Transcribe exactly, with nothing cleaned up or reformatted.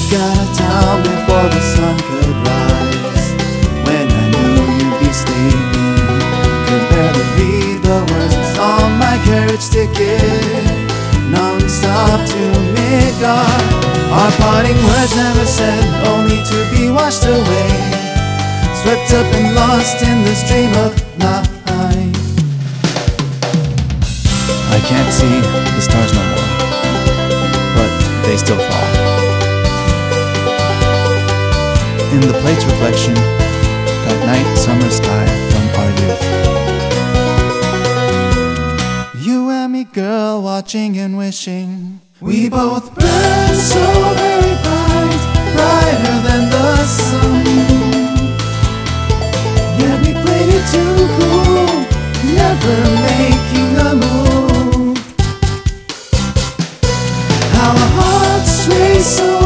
got out of town before the sun could rise. When I knew you'd be sleeping, could barely read the words on my carriage ticket. Non-stop to Midgard, our parting words never said, only to be washed away, swept up and lost in the stream of light. I can't see the stars no more, but they still fall. In the plate's reflection, that night summer sky from our youth. You and me, girl, watching and wishing we both burn so very bright, brighter than the sun. Yet we played it too cool, never making a move. Our hearts race so